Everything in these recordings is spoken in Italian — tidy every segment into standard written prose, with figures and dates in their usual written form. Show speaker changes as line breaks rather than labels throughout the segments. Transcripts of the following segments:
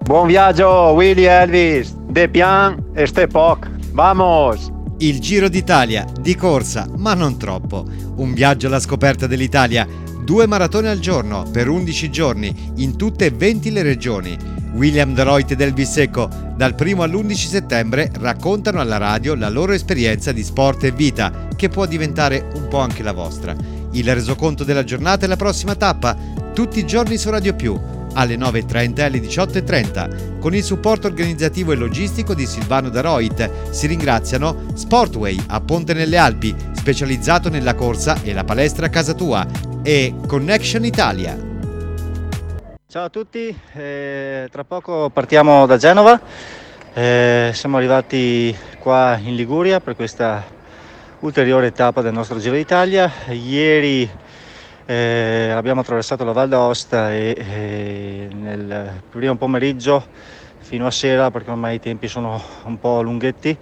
Buon viaggio Willy Elvis, de pian e ste poc, vamos!
Il Giro d'Italia, di corsa, ma non troppo. Un viaggio alla scoperta dell'Italia, 2 maratone al giorno per 11 giorni in tutte e 20 le regioni. William De Ruyter ed Elvis Secco, dal 1 all'11 settembre, raccontano alla radio la loro esperienza di sport e vita, che può diventare un po' anche la vostra. Il resoconto della giornata e la prossima tappa, tutti i giorni su Radio Più, alle 9.30 e alle 18.30, con il supporto organizzativo e logistico di Silvano De Ruyter. Si ringraziano Sportway a Ponte nelle Alpi, specializzato nella corsa, e la palestra Casa Tua, e Connection Italia.
Ciao a tutti, tra poco partiamo da Genova, siamo arrivati qua in Liguria per questa ulteriore tappa del nostro Giro d'Italia. Ieri abbiamo attraversato la Val d'Aosta e nel primo pomeriggio fino a sera, perché ormai i tempi sono un po' lunghetti,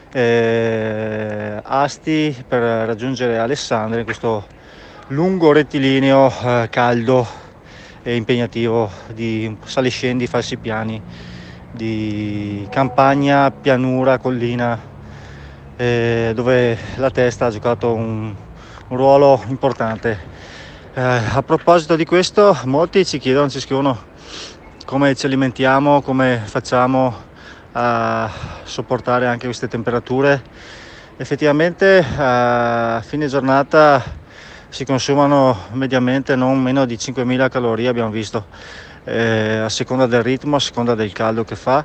Asti per raggiungere Alessandria in questo lungo rettilineo caldo e impegnativo di saliscendi, falsi piani, di campagna, pianura, collina, dove la testa ha giocato un ruolo importante. A proposito di questo, molti ci scrivono come ci alimentiamo, come facciamo a sopportare anche queste temperature. Effettivamente a fine giornata si consumano mediamente non meno di 5.000 calorie, abbiamo visto, a seconda del ritmo, a seconda del caldo che fa.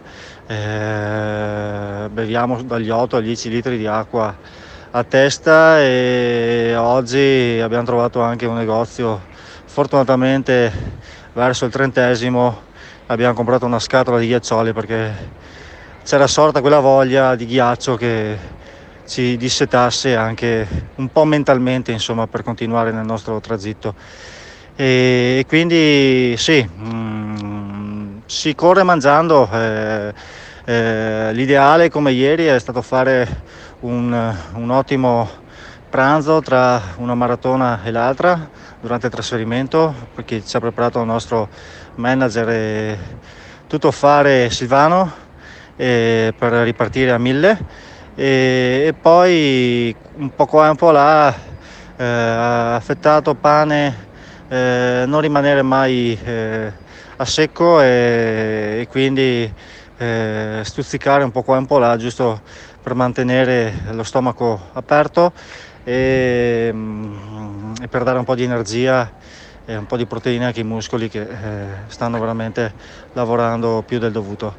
Beviamo dagli 8 agli 10 litri di acqua a testa, e oggi abbiamo trovato anche un negozio, fortunatamente verso il 30° abbiamo comprato una scatola di ghiaccioli, perché c'era sorta quella voglia di ghiaccio che ci dissetasse anche un po' mentalmente, insomma, per continuare nel nostro tragitto. E quindi sì, si corre mangiando. L'ideale, come ieri, è stato fare un ottimo pranzo tra una maratona e l'altra durante il trasferimento, perché ci ha preparato il nostro manager e tuttofare Silvano per ripartire a 1000, e poi un po' qua e un po' là, affettato pane, non rimanere mai a secco, e quindi stuzzicare un po' qua e un po' là, giusto per mantenere lo stomaco aperto e per dare un po' di energia e un po' di proteine anche ai muscoli, che stanno veramente lavorando più del dovuto.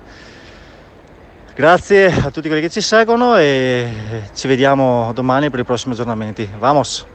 Grazie a tutti quelli che ci seguono e ci vediamo domani per i prossimi aggiornamenti. Vamos!